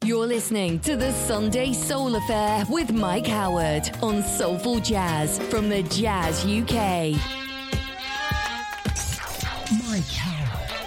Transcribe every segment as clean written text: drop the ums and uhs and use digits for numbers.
You're listening to the Sunday Soul Affair with Mike Howard on Soulful Jazz from the Jazz UK. Mike Howard.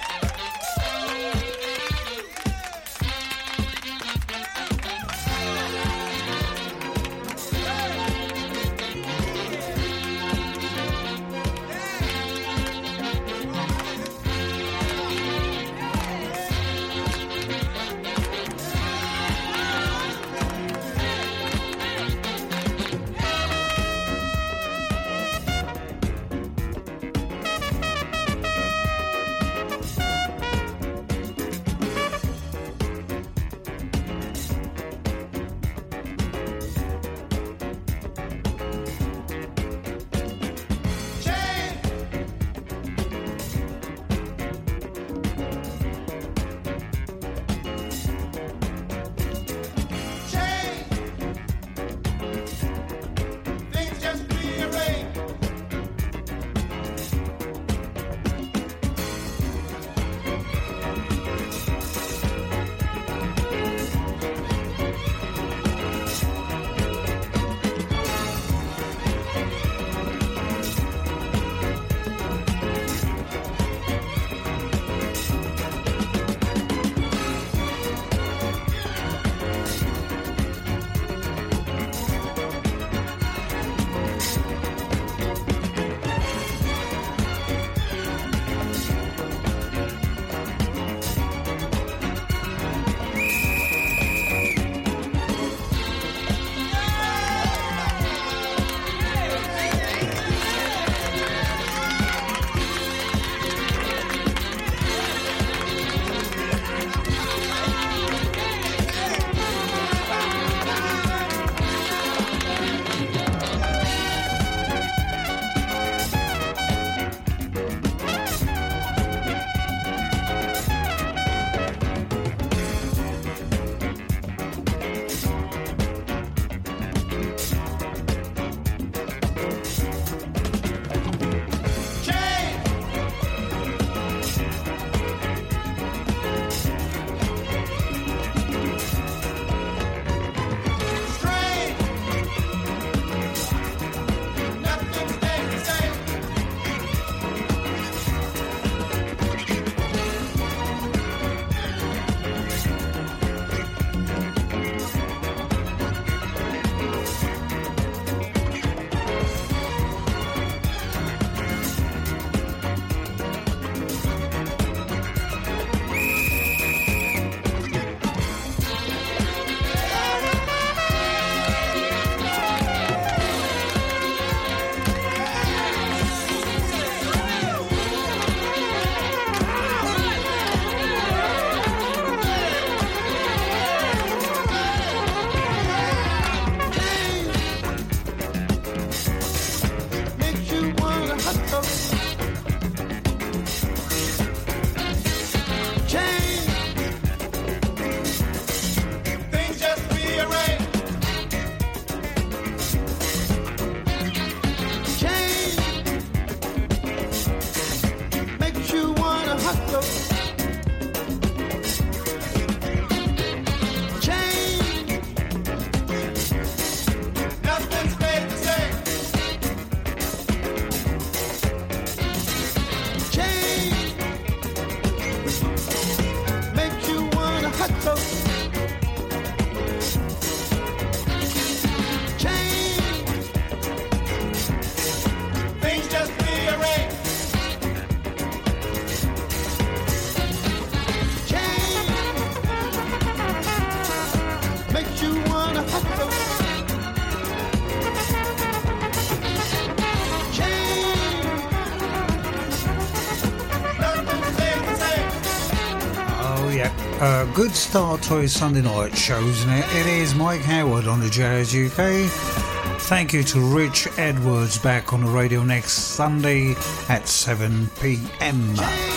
Good start to his Sunday night shows, and it is Mike Howard on the Jazz UK. Thank you to Rich Edwards, back on the radio next Sunday at 7 p.m.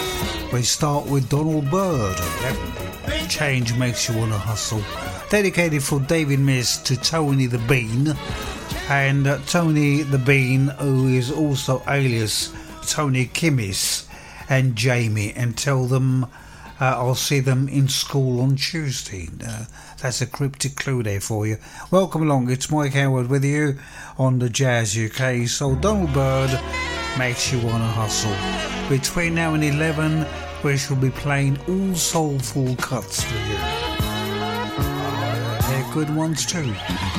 We start with Donald Byrd. Change makes you want to hustle. Dedicated for David Miss to Tony the Bean. And Tony the Bean, who is also alias Tony Kimmis, and Jamie, and tell them I'll see them in school on Tuesday. That's a cryptic clue there for you. Welcome along, it's Mike Howard with you on the Jazz UK. So Donald Byrd makes you wanna hustle. Between now and 11, we shall be playing all soulful cuts for you. They're good ones too.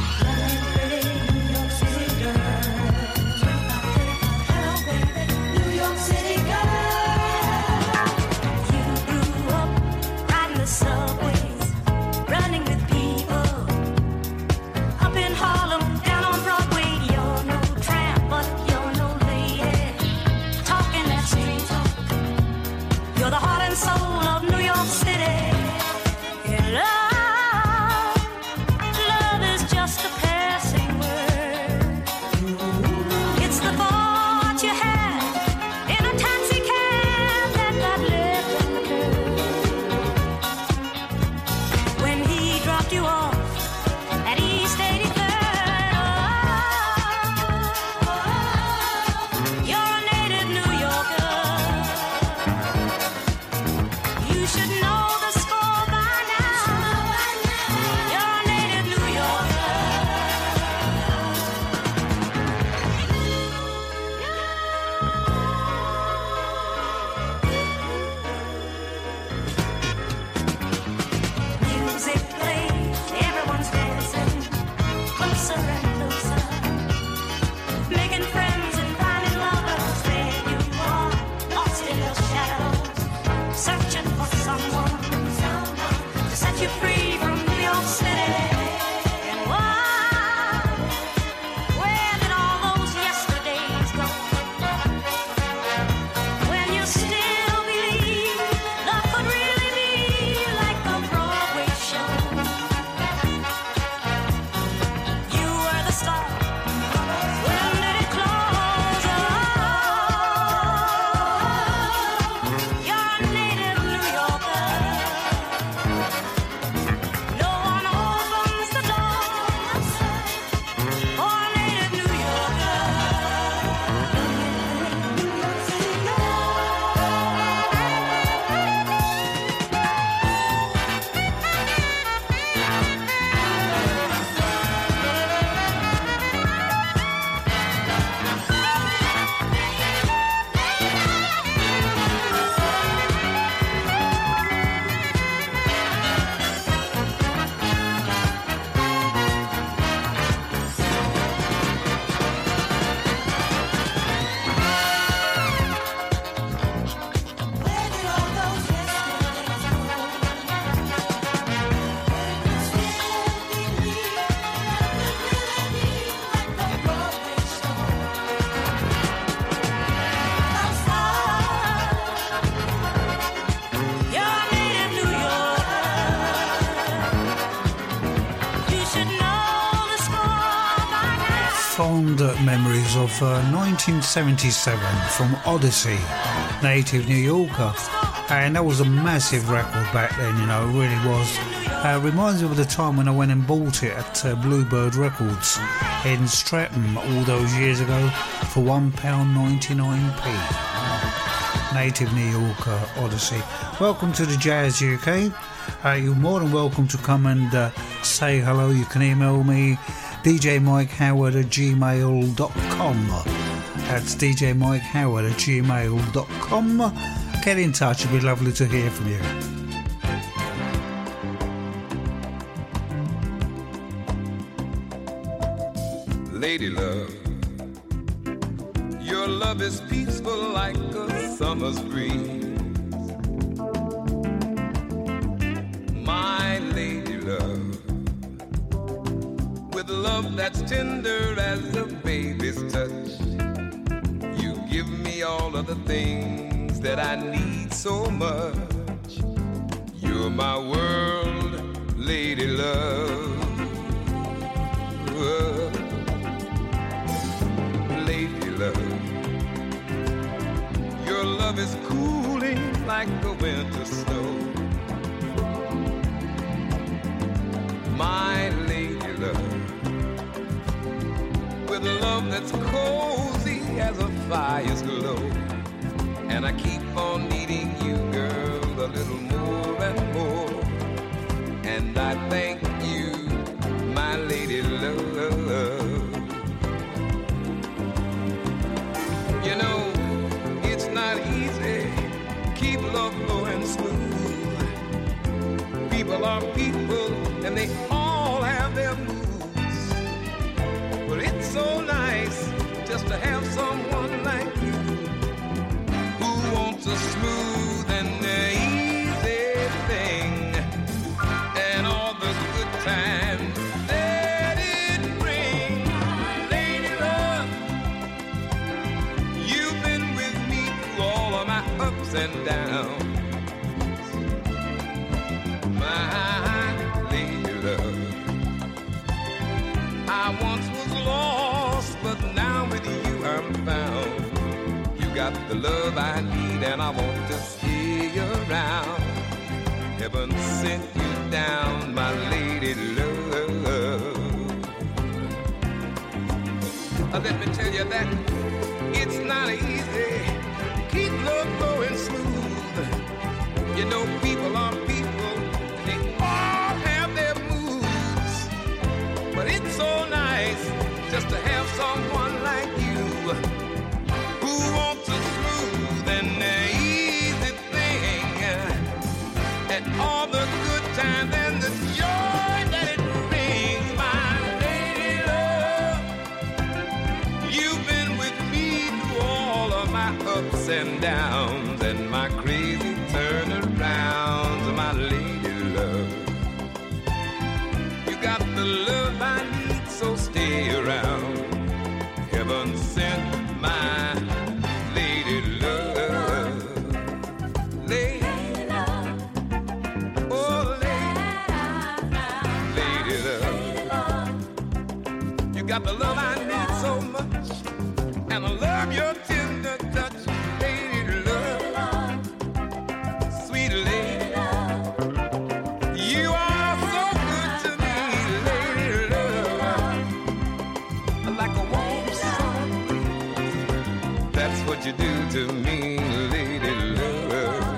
Fond memories of 1977 from Odyssey, native New Yorker, and that was a massive record back then, you know, it really was. Reminds me of the time when I went and bought it at Bluebird Records in Streatham all those years ago for £1.99p. Native New Yorker, Odyssey. Welcome to the Jazz UK. You're more than welcome to come and say hello. You can email me djmikehoward@gmail.com. That's djmikehoward@gmail.com. Get in touch, it'd be lovely to hear from you. Lady love, your love is peaceful like a summer's breeze. My lady love, with love that's tender as a baby's touch, you give me all of the things that I need so much. You're my world, lady love. Lady love, your love is cooling like the winter snow. My lady love, with love that's cozy as a fire's glow. And I keep on needing you, girl, a little more and more. And I thank you, my lady love. You know, it's not easy, keep love going smooth. People are people, and they all have their moods. But it's so nice just to have someone like you who wants a smooth and easy thing, and all the good times that it brings. Lady love, you've been with me through all of my ups and downs. I once was lost, but now with you I'm found. You got the love I need, and I want to stay around. Heaven sent you down, my lady love. Let me tell you that it's not easy to keep love going smooth. You know, people are people, they all have their moods. But it's so nice just to have someone like you who wants a smooth and easy thing, and all the good times and the joy that it brings. My lady love, you've been with me through all of my ups and downs and my crazy turnarounds. My lady love, you got the love I need, so stay around. Heaven sent my lady love. Lady love. Oh, lady love. You got the love I need so much, and I love your tender touch. Lady love. Sweet lady love. You are so good to me, lady love. Like a warm sun. That's what you do to me, lady love.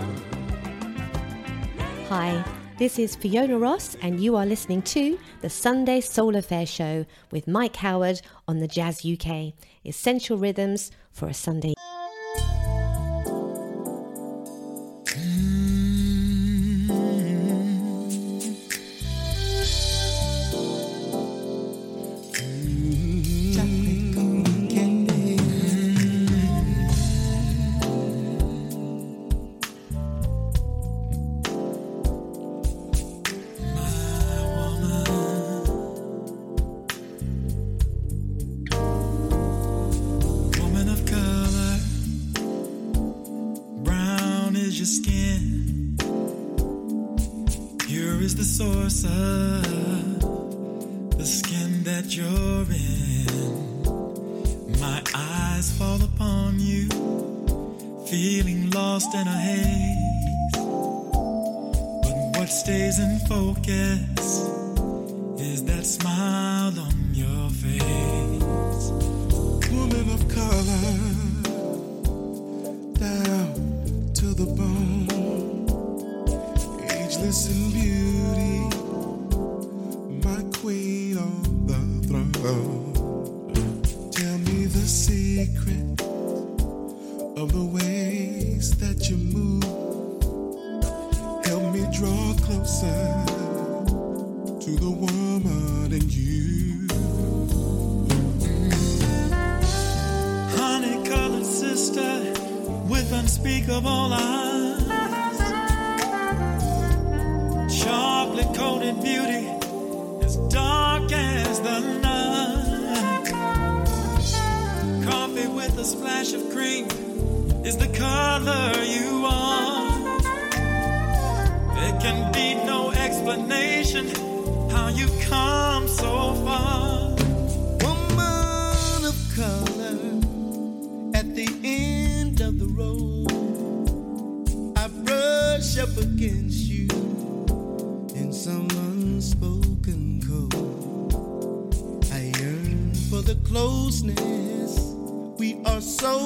Hi, this is Fiona Ross, and you are listening to the Sunday Soul Affair Show with Mike Howard on the Jazz UK. Essential rhythms for a Sunday.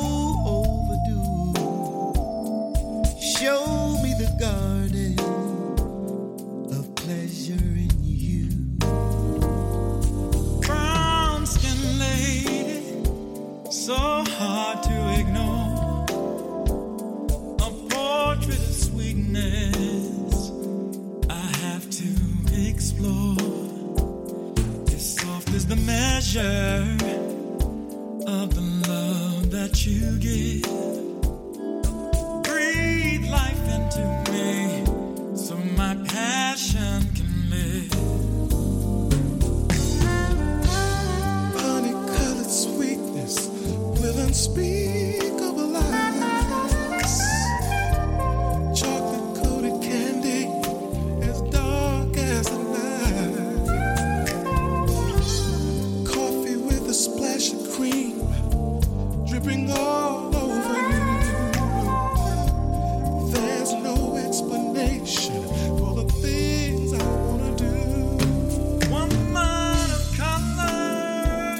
Show me the garden pleasure in you. Brown skin lady, so hard to ignore. A portrait of sweetness I have to explore. As soft as the measure of the love that you give. Breathe life into me so my passion can live. Honey-colored sweetness with unspeakable eyes. Chocolate-coated candy as dark as the night. Coffee with a splash of cream dripping all over you. There's no explanation for the things I wanna do. Woman of color.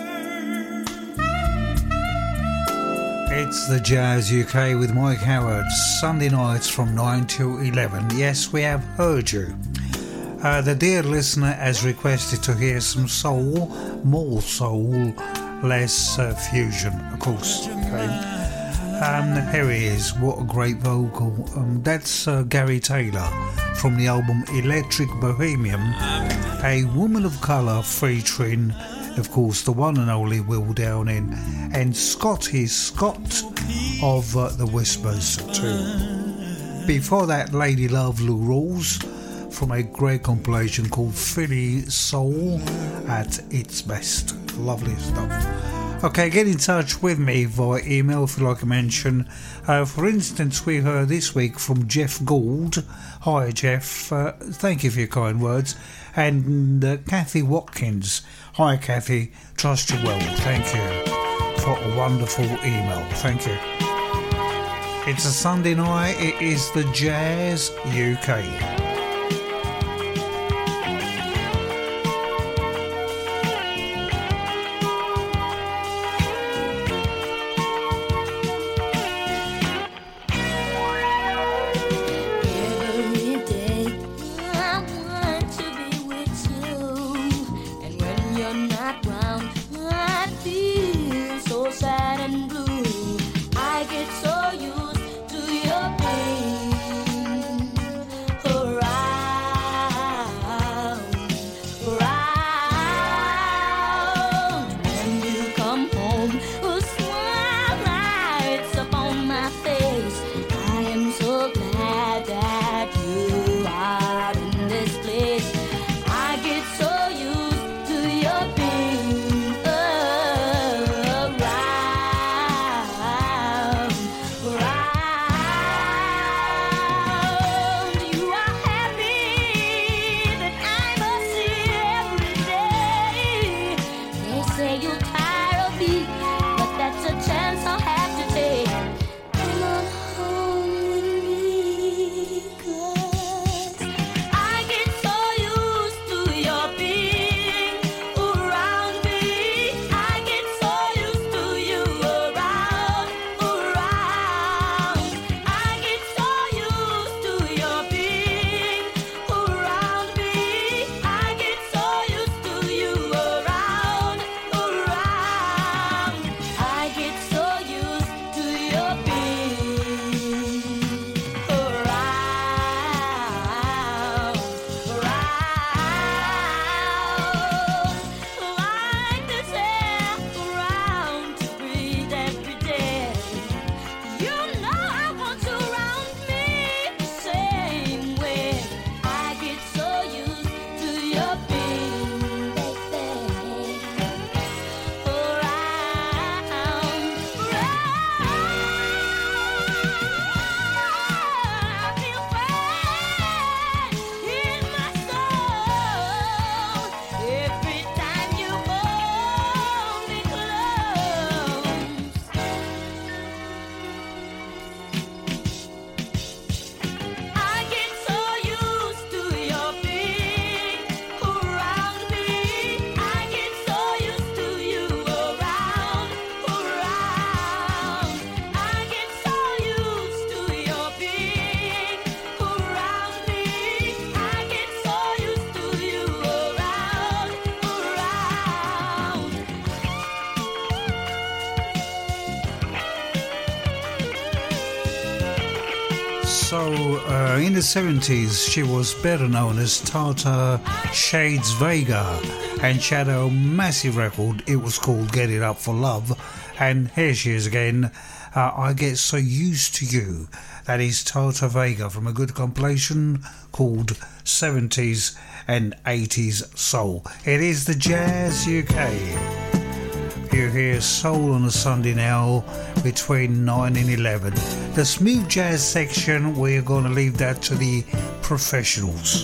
It's the Jazz UK with Mike Howard, Sunday nights from 9 till 11. Yes, we have heard you. The dear listener has requested to hear some soul, more soul, less fusion, of course. Okay. Here he is. What a great vocal. That's Gary Taylor from the album Electric Bohemian. A woman of colour featuring, of course, the one and only Will Downing and Scott. He's Scott of The Whispers too. Before that, Lady Love Lou Rawls from a great compilation called Philly Soul at its best. Lovely stuff. Okay, get in touch with me via email if you like to mention. For instance, we heard this week from Jeff Gould. Hi, Jeff. Thank you for your kind words. And Kathy Watkins. Hi, Kathy. Trust you well. Thank you for a wonderful email. Thank you. It's a Sunday night. It is the Jazz UK. I get so used to your pain. In the 70s, she was better known as Tata Shades Vega, and she had a massive record. It was called Get It Up for Love, and here she is again. I Get So Used to You. That is Tata Vega from a good compilation called 70s and 80s Soul. It is the Jazz UK. You hear soul on a Sunday now between 9 and 11. The smooth jazz section, we're going to leave that to the professionals.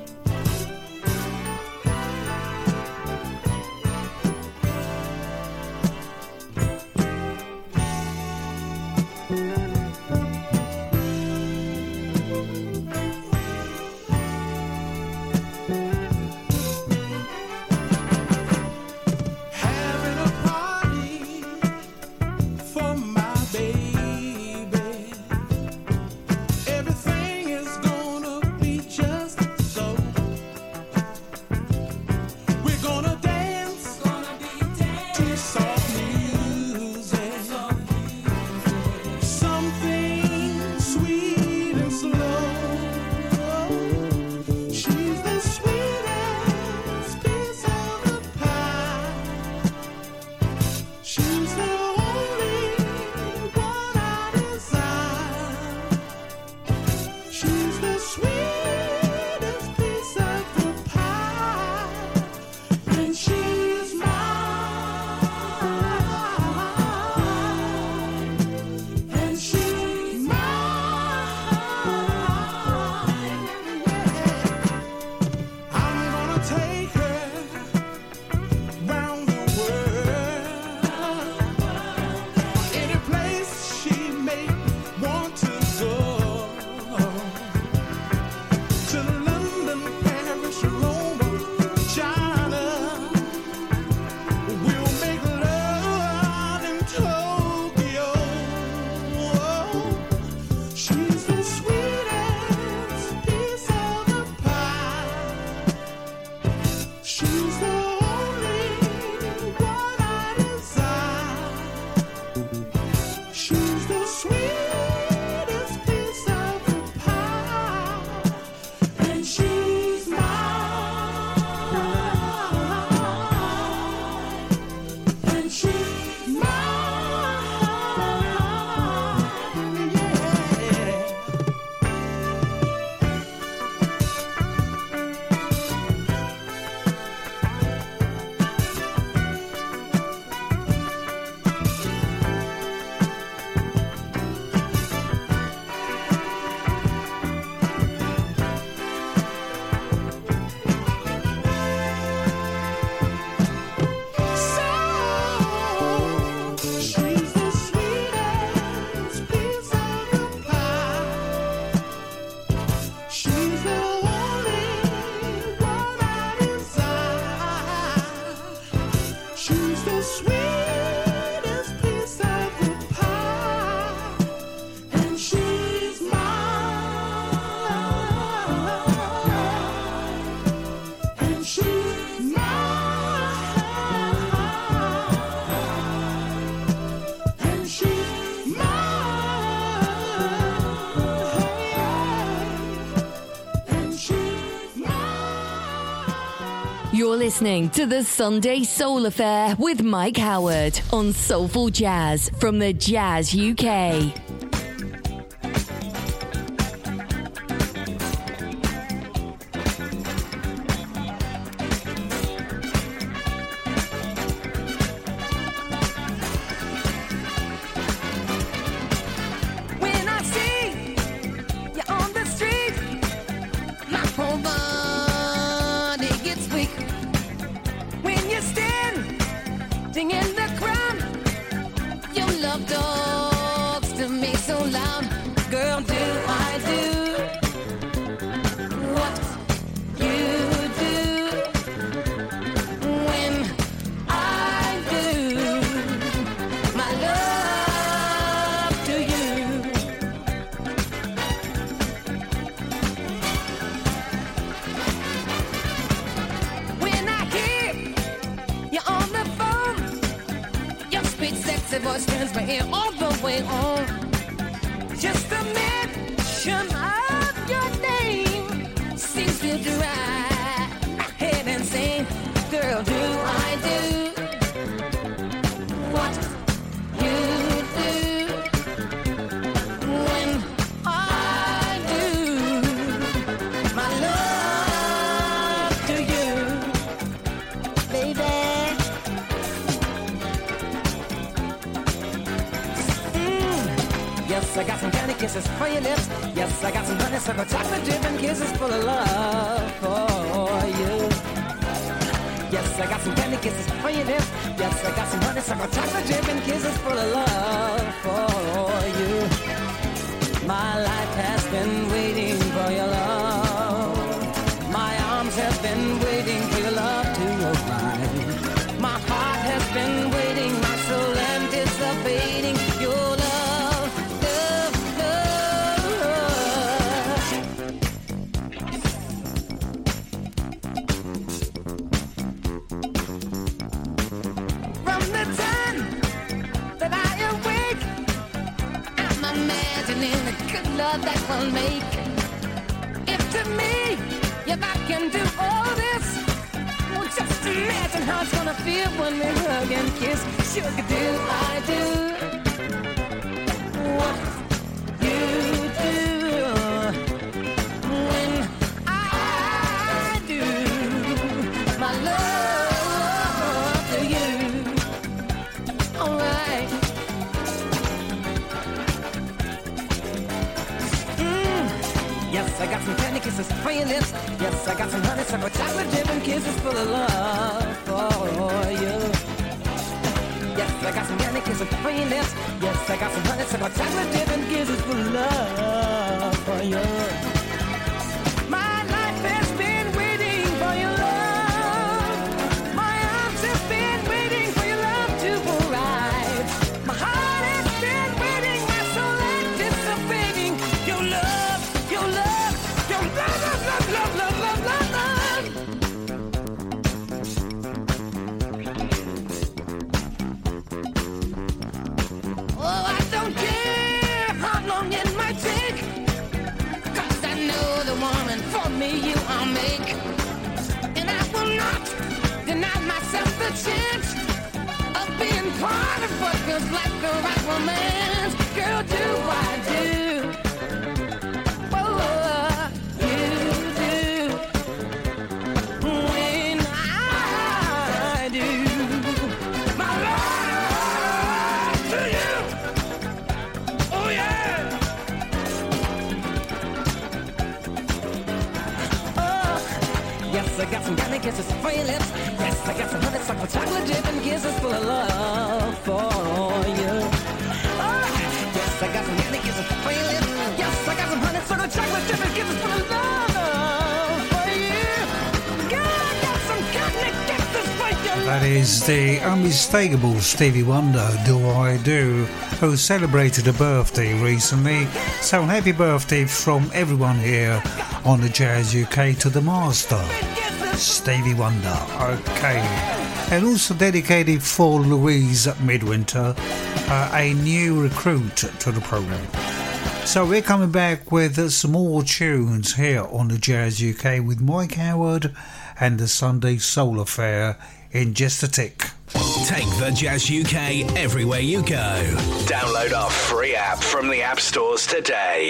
You're listening to the Sunday Soul Affair with Mike Howard on Soulful Jazz from the Jazz UK. Voice turns my ear all the way on. Just a mention Yes, I got some candy kisses for your lips. Yes, I got some honeysuckle chocolate dripping kisses full of love for you. Yes, I got some candy kisses for your lips. Yes, I got some honeysuckle chocolate dripping kisses full of love for you. My life has been waiting for your love. My arms have been waiting for your love to arrive. My heart has been waiting, my soul anticipating your love. That will make if to me, if I can do all this, well, just imagine how it's gonna feel when we hug and kiss. Sugar, do I do what you do when I do my love to you? All right. Yes, I got some candy kisses for your lips. Yes, I got some honeysuckle chocolate dripping kisses full of love for you. Yes, I got some candy kisses for your lips. Yes, I got some honeysuckle chocolate dripping kisses full of love for you. My life has been waiting for your love. My arms have been waiting for your love to arrive. My heart has been waiting, my soul anticipating your love, your love, your love, love, love, love, love, love, love. Oh, I don't care how long it might take, 'cause I know the woman for me you I'll make. And I will not deny myself the chance of being part of what feels like the right romance. Girl, do I do I got some candy kisses for your lips. Yes, I got some honeysuckle chocolate dripping kisses full of love for you. Oh, yes, I got some candy kisses for your lips. Yes, I got some honeysuckle chocolate dripping kisses full of love for you. Girl, I got some candy kisses for your lips. That is the unmistakable Stevie Wonder, Do I Do, who celebrated a birthday recently. So happy birthday from everyone here on the Jazz UK to the master, Stevie Wonder. Okay. And also dedicated for Louise Midwinter, a new recruit to the programme. So we're coming back with some more tunes here on the Jazz UK with Mike Howard and the Sunday Soul Affair in just a tick. Take the Jazz UK everywhere you go. Download our free app from the app stores today.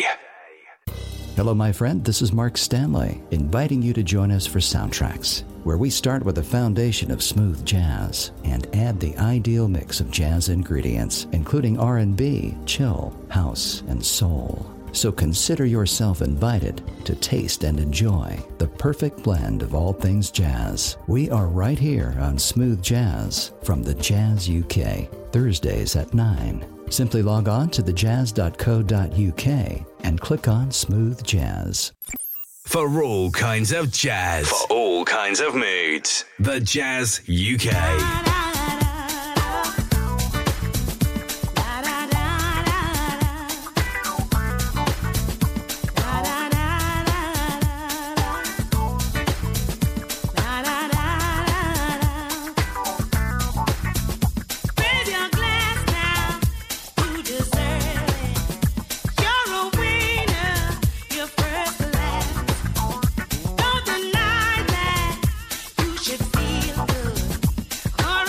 Hello, my friend. This is Mark Stanley, inviting you to join us for Soundtracks, where we start with a foundation of smooth jazz and add the ideal mix of jazz ingredients, including R&B, chill, house, and soul. So consider yourself invited to taste and enjoy the perfect blend of all things jazz. We are right here on Smooth Jazz from the Jazz UK, Thursdays at 9. Simply log on to thejazz.co.uk and click on Smooth Jazz. For all kinds of jazz, for all kinds of moods, the Jazz UK. Should feel good.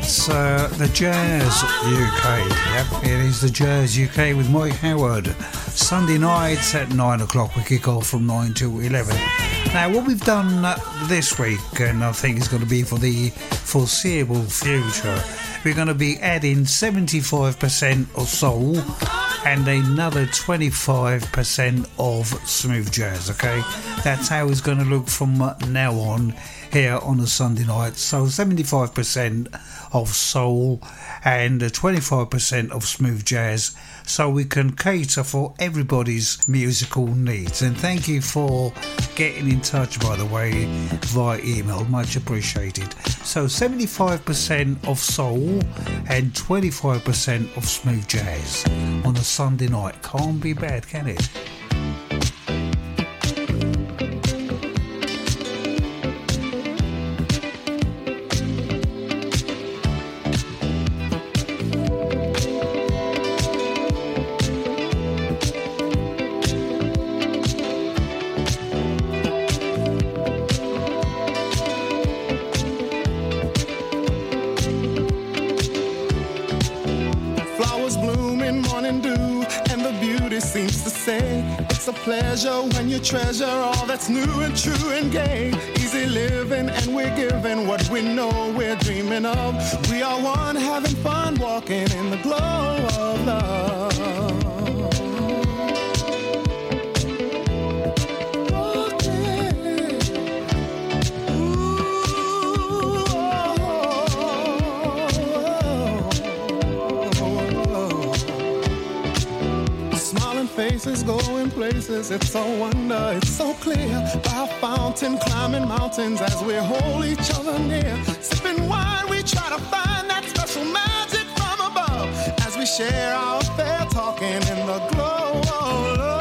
It's the Jazz UK. Yep, it is the Jazz UK with Mike Howard. Sunday nights at 9 o'clock. We kick off from 9 to 11. Now, what we've done this week, and I think it's going to be for the foreseeable future, we're going to be adding 75% of soul and another 25% of smooth jazz, okay? That's how it's going to look from now on here on a Sunday night. So 75% of soul and 25% of smooth jazz, so we can cater for everybody's musical needs. And thank you for getting in touch, by the way, via email, much appreciated. So 75% of soul and 25% of smooth jazz on a Sunday night. Can't be bad, can it? Pleasure when you treasure all that's new and true and gay. Easy living and we're giving what we know we're dreaming of. We are one having fun walking in the glow of love. Faces going places, it's a wonder, it's so clear. By a fountain, climbing mountains as we hold each other near. Sipping wine, we try to find that special magic from above as we share our affair, talking in the glow of love.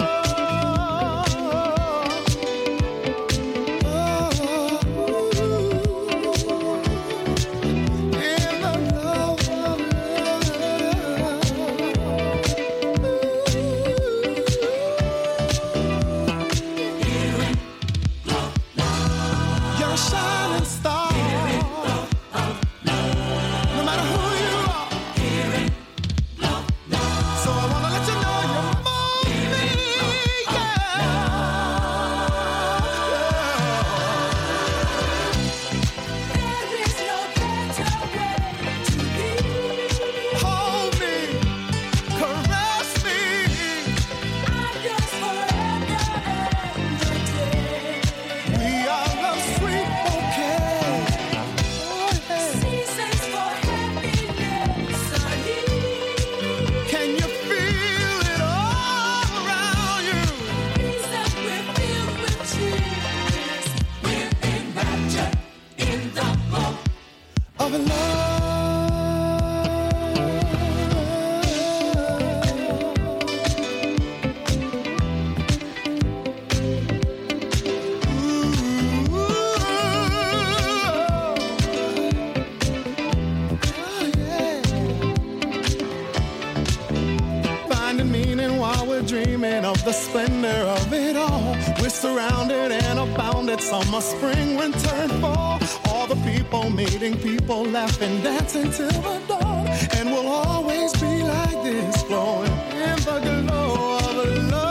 The splendor of it all. We're surrounded and abounded. Summer, spring, winter, and fall. All the people meeting, people laughing, dancing till the dawn. And we'll always be like this, glowing in the glow of love.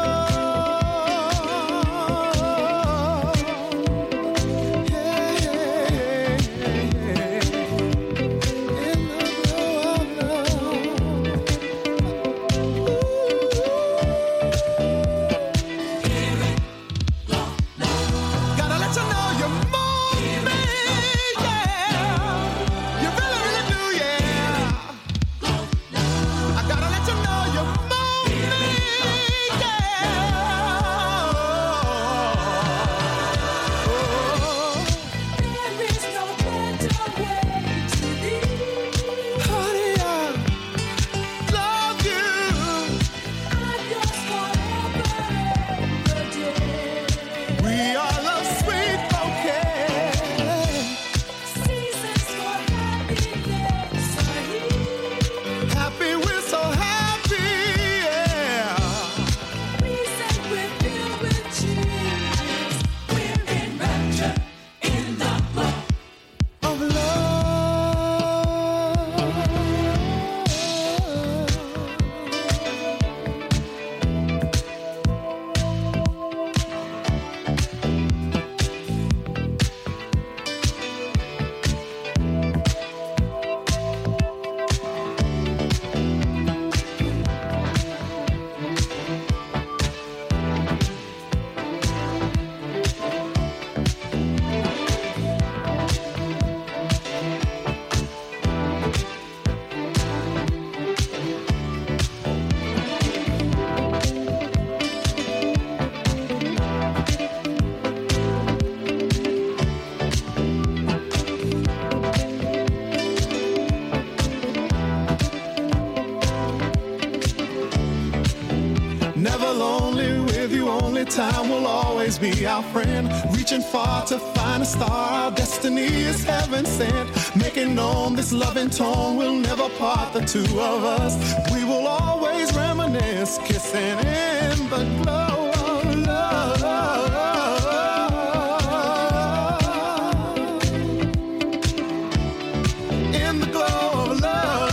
You're Never lonely with you, only time will always be our friend. Reaching far to find a star, our destiny is heaven sent. Making known this loving tone will never part the two of us. We will always reminisce, kissing in the glow of love. In the glow of love.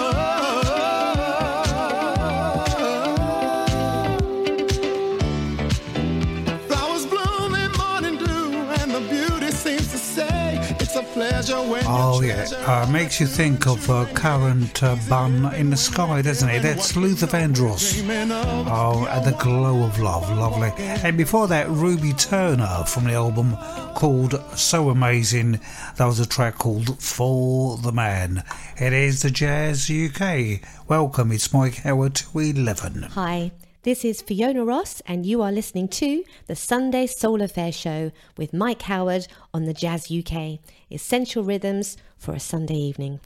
Oh yeah, makes you think of Current Bun in the Sky, doesn't it? That's Luther Vandross. Oh, and the glow of love, lovely. And before that, Ruby Turner from the album called So Amazing. That was a track called For the Man. It is the Jazz UK. Welcome, it's Mike Howard to 11. Hi. This is Fiona Ross, and you are listening to the Sunday Soul Affair Show with Mike Howard on the Jazz UK. Essential rhythms for a Sunday evening.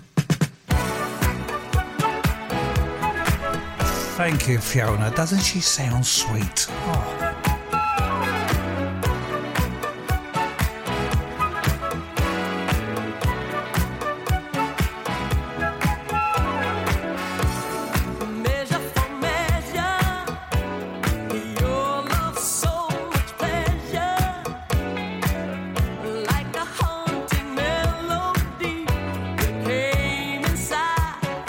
Thank you, Fiona. Doesn't she sound sweet? Oh.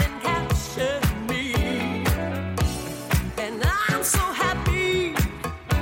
I'm so happy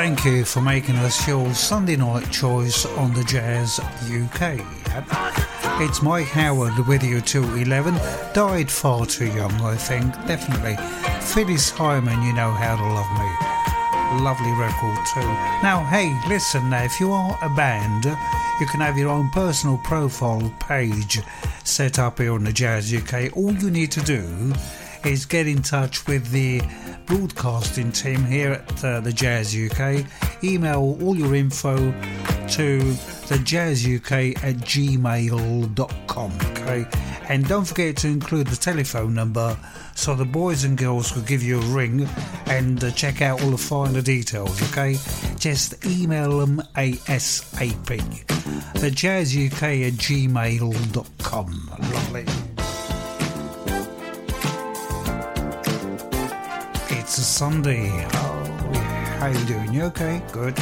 thank you for making us your Sunday night choice on the Jazz UK. It's Mike Howard with you till 11. Died far too young, I think, definitely. Phyllis Hyman, You Know How to Love Me. Lovely record too. Now, hey, listen, now, if you are a band, you can have your own personal profile page set up here on the Jazz UK. All you need to do is get in touch with the broadcasting team here at the Jazz UK. Email all your info to thejazzuk@gmail.com, okay? And don't forget to include the telephone number so the boys and girls could give you a ring and check out all the finer details, okay? Just email them ASAP. thejazzuk@gmail.com. Lovely. It's a Sunday. Oh, how you doing? You okay? Good.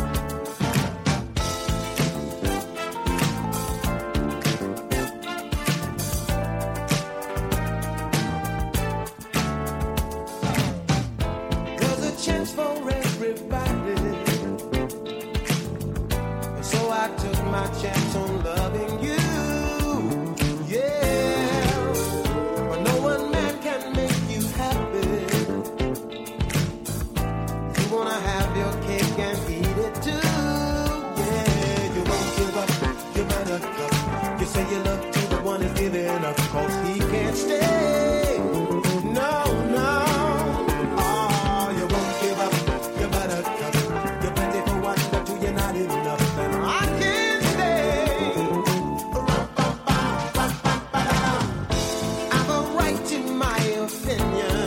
There's a chance for everybody, so I took my chance on loving you. Yeah, but no one man can make you happy. Have your cake and eat it too. Yeah, you won't give up, you better cut. You say you love to the one who's giving up, cause he can't stay. No, no. Oh, you won't give up, you better cut. You're plenty for one, but do you not enough? And I can't stay. I've a right to my opinion.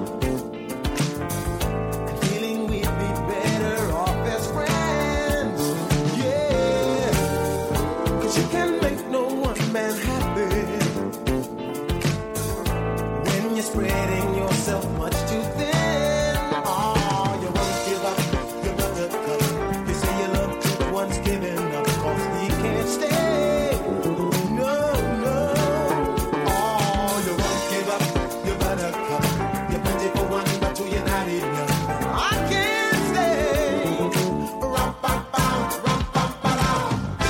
Spreading yourself much too thin. Oh, you won't give up, you better cut. You say you love to the one's giving up, cause he can't stay. No, no. Oh, you won't give up, you better cut. You're plenty for one, but two you're not enough. I can't stay. Rum-pa-pam, rum-pa-pa-dam.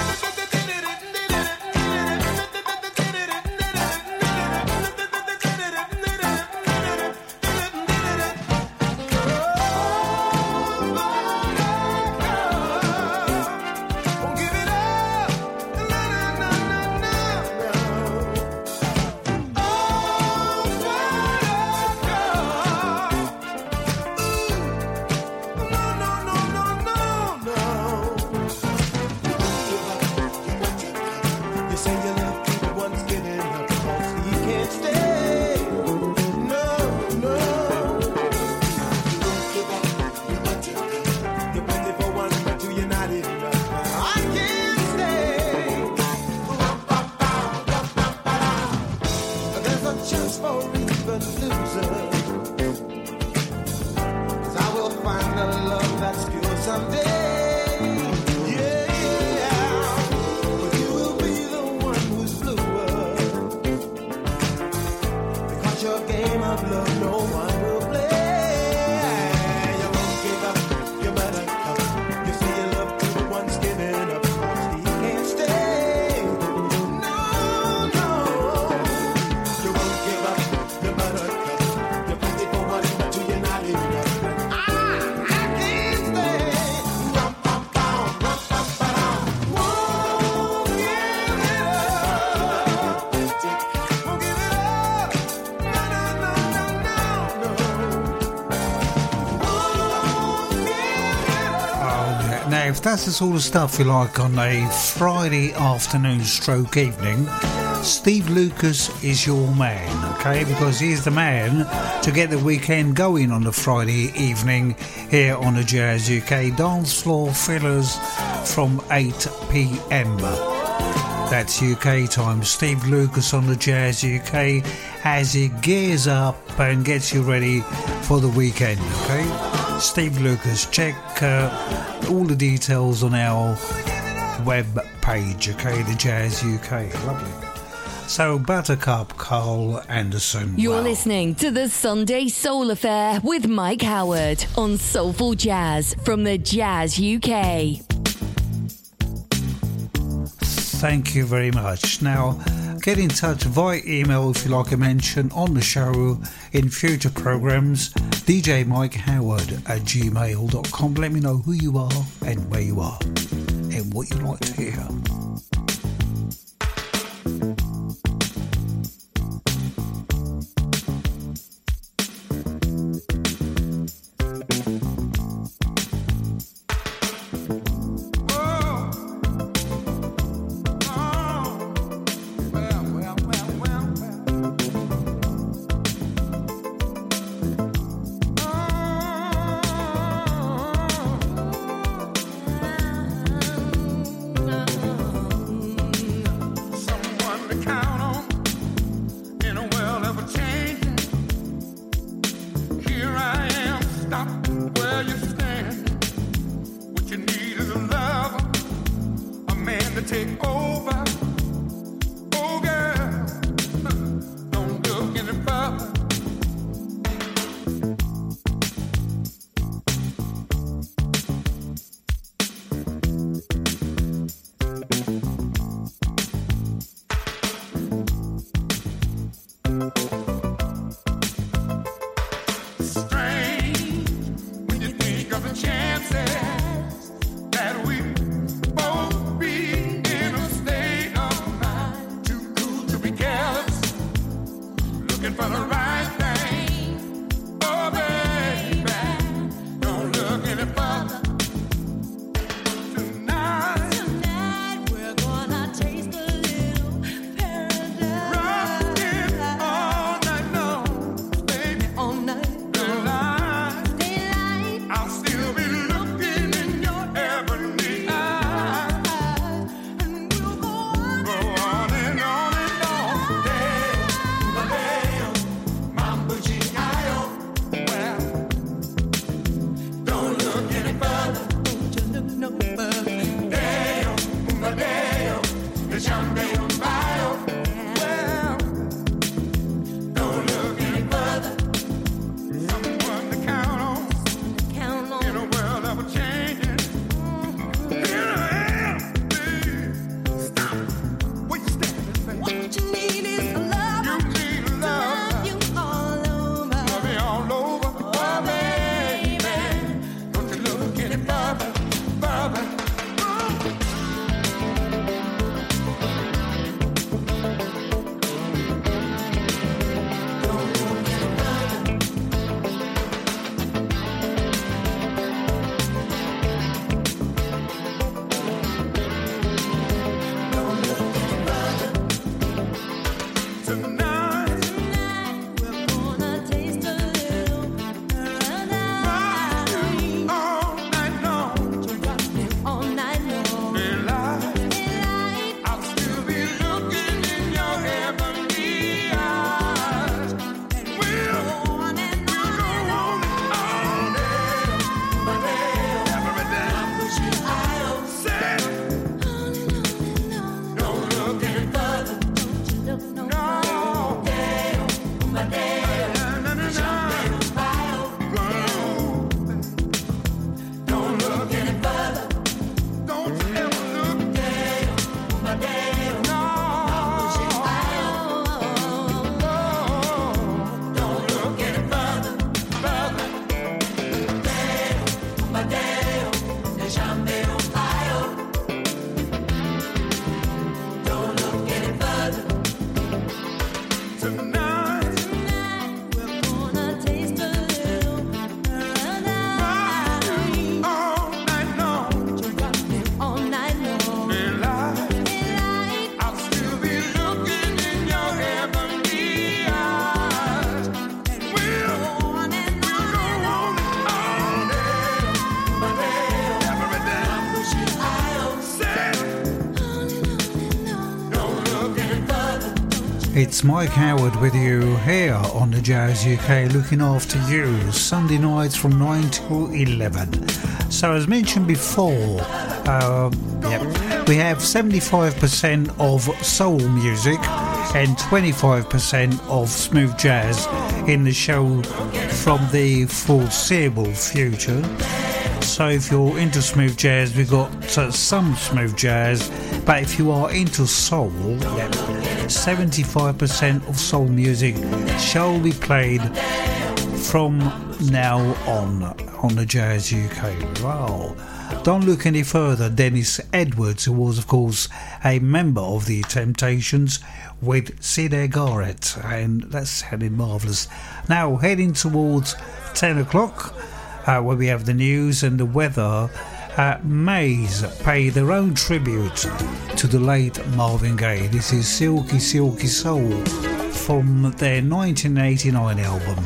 If that's the sort of stuff you like on a Friday afternoon stroke evening, Steve Lucas is your man, okay? Because he's the man to get the weekend going on the Friday evening here on the Jazz UK. Dance floor fillers from 8 p.m. That's UK time. Steve Lucas on the Jazz UK as he gears up and gets you ready for the weekend, okay? Steve Lucas, check all the details on our web page, okay, the Jazz UK. Lovely. So Buttercup, Carl Anderson. You're wow. listening to the Sunday Soul Affair with Mike Howard on Soulful Jazz from the Jazz UK. Thank you very much. Now, get in touch via email if you like a mention on the show in future programs. djmikehoward@gmail.com. Let me know who you are and where you are and what you like to hear. It's Mike Howard with you here on the Jazz UK, looking after you Sunday nights from 9 to 11. So as mentioned before, we have 75% of soul music and 25% of smooth jazz in the show from the foreseeable future. So if you're into smooth jazz, we've got some smooth jazz, but if you are into soul, 75% of soul music shall be played from now on the Jazz UK. Wow. Don't look any further. Dennis Edwards, who was of course a member of the Temptations with Syd Garrett, and that sounded marvellous. Now heading towards 10 o'clock, where we have the news and the weather. Maze pay their own tribute to the late Marvin Gaye. This is Silky Silky Soul from their 1989 album.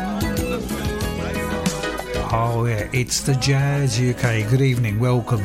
Oh yeah, it's the Jazz UK. Good evening, welcome.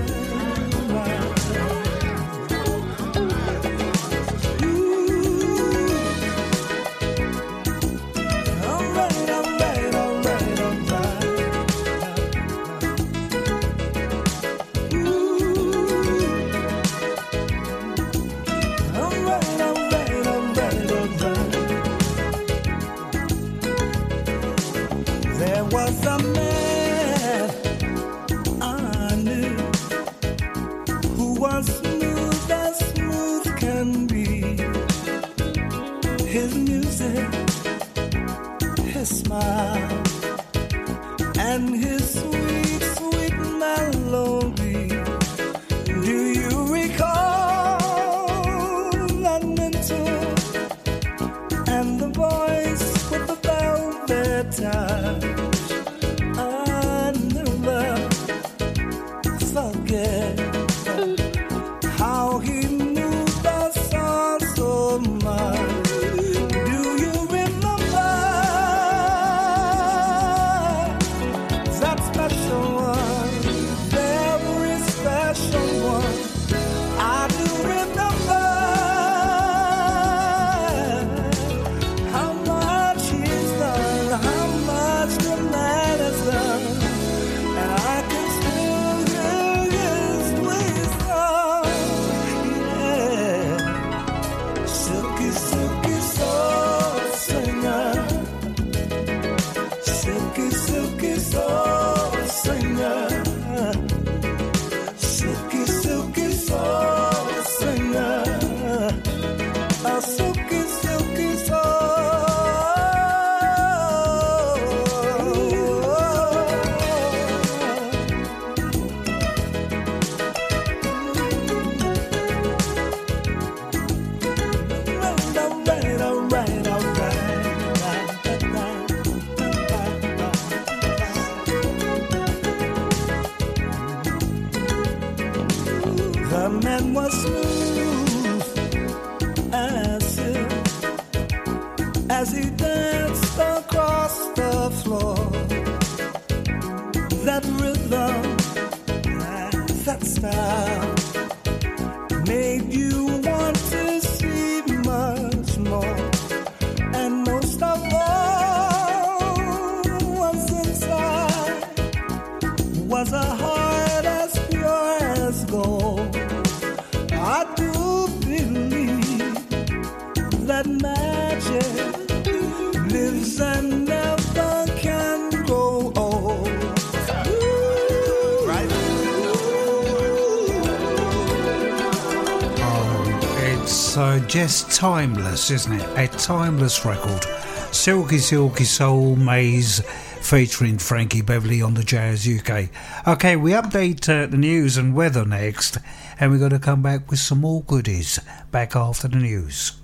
Just timeless, isn't it? A timeless record. Silky Silky Soul, Maze, featuring Frankie Beverly on the Jazz UK. Okay, we update the news and weather next, and we're going to come back with some more goodies back after the news.